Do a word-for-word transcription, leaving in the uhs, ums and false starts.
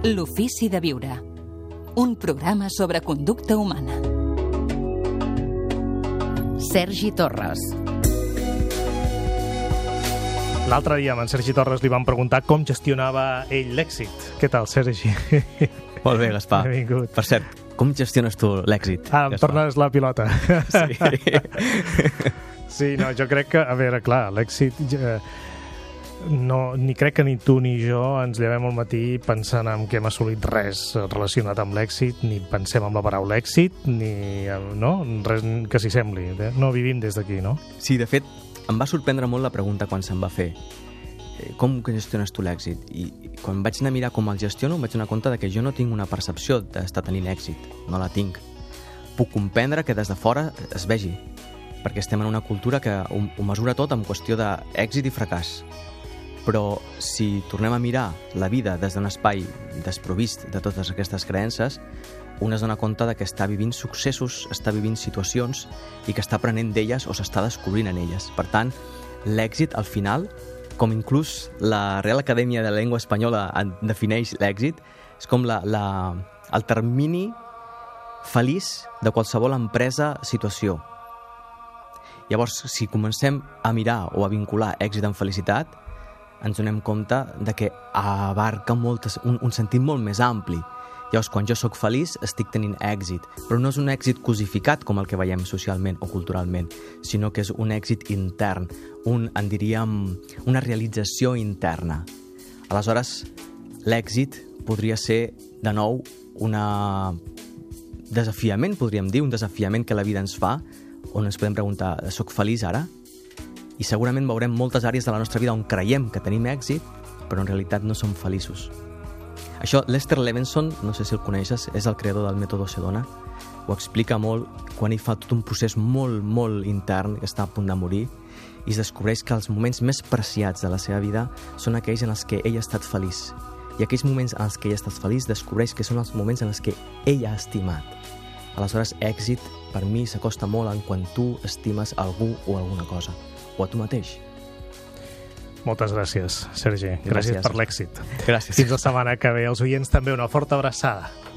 L'ofici de viure. Un programa sobre conducta humana. Sergi Torres. L'altre dia amb en Sergi Torres li vam preguntar com gestionava ell l'èxit. Què tal, Sergi? Molt bé, Gaspar. Benvingut. Per cert, com gestiones tu l'èxit? Ah, em Gaspar? tornes la pilota. Sí. Sí, no, jo crec que, a veure, clar, l'èxit... Eh, no, ni crec que ni tu ni jo ens llevem al matí pensant en que hem assolit res relacionat amb l'èxit, ni pensem en la paraula èxit, ni no? Res que s'hi sembli. No vivim des d'aquí, no? Sí, de fet, em va sorprendre molt la pregunta quan se'm va fer. Com gestiones tu l'èxit? I quan vaig anar a mirar com el gestiono, em vaig donar compte de que jo no tinc una percepció d'estar tenint èxit. No la tinc. Puc comprendre que des de fora es vegi, perquè estem en una cultura que ho, ho mesura tot en qüestió d'èxit i fracàs. Però si tornem a mirar la vida des d'un espai desprovist de totes aquestes creences, un es dona compte de que està vivint successos, està vivint situacions i que està aprenent d'elles o s'està descobrint en elles. Per tant, l'èxit, al final, com inclús la Real Acadèmia de la Llengua Espanyola defineix l'èxit, és com la, la, el termini feliç de qualsevol empresa, situació. Llavors, si comencem a mirar o a vincular èxit amb felicitat, ens donem compte de que abarca moltes, un, un sentit molt més ampli. Llavors, quan jo sóc feliç, estic tenint èxit. Però no és un èxit cosificat com el que veiem socialment o culturalment, sinó que és un èxit intern, un, en diríem, una realització interna. Aleshores, l'èxit podria ser, de nou, un desafiament, podríem dir, un desafiament que la vida ens fa, on ens podem preguntar, soc feliç ara? I segurament veurem moltes àrees de la nostra vida on creiem que tenim èxit, però en realitat no som feliços. Això, Lester Levinson, no sé si el coneixes, és el creador del mètode Sedona, ho explica molt quan ell fa tot un procés molt, molt intern, que està a punt de morir, i es descobreix que els moments més preciats de la seva vida són aquells en els que ell ha estat feliç. I aquells moments en els que ell ha estat feliç descobreix que són els moments en els que ell ha estimat. Aleshores, èxit, per mi, s'acosta molt en quan tu estimes algú o alguna cosa, o a tu mateix. Moltes gràcies, Sergi. Gràcies, Gràcies per l'èxit. Gràcies. Fins la setmana que ve. Els oients també una forta abraçada.